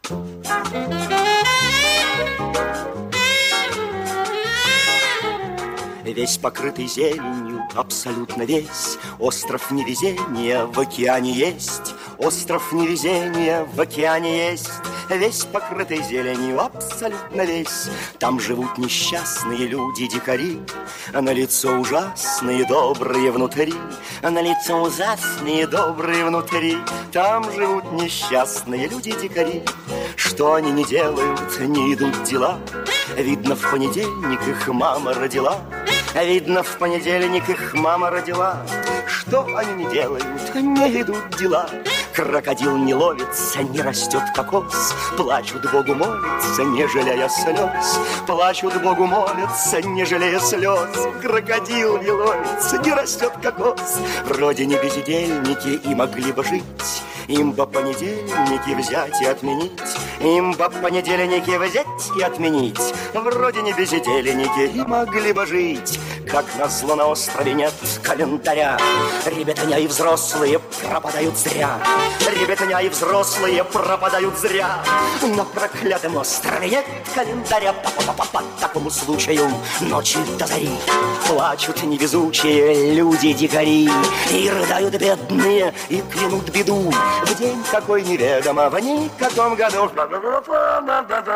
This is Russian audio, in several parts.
Весь покрытый зеленью, абсолютно весь. Остров невезения в океане есть. Остров невезения в океане есть. Весь покрытый зеленью, абсолютно весь. Там живут несчастные люди-дикари, а на лицо ужасные, добрые внутри. А на лицо ужасные, добрые внутри. Там живут несчастные люди-дикари. Что они не делают, не идут дела. Видно, в понедельник их мама родила. Видно, в понедельник их мама родила. Что они не делают, не идут дела. Крокодил не ловится, не растет кокос. Плачут Богу, молятся, не жалея слез. Плачут Богу, молятся, не жалея слез. Крокодил не ловится, не растет кокос. Вроде не бездельники и могли бы жить. Им бы понедельники взять и отменить. Им бы понедельники взять и отменить. Вроде не бездельники и могли бы жить. Как назло на острове нет календаря. Ребятня и взрослые пропадают зря. Ребятня и взрослые пропадают зря. На проклятом острове нет календаря. По такому случаю ночи до зари плачут невезучие люди-дикари. И рыдают бедные, и клянут беду. В день какой неведомо, в никаком году.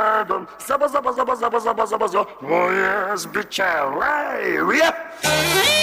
Заба-заба-заба-заба-заба-заба-заба. Oh yes, bitch, right.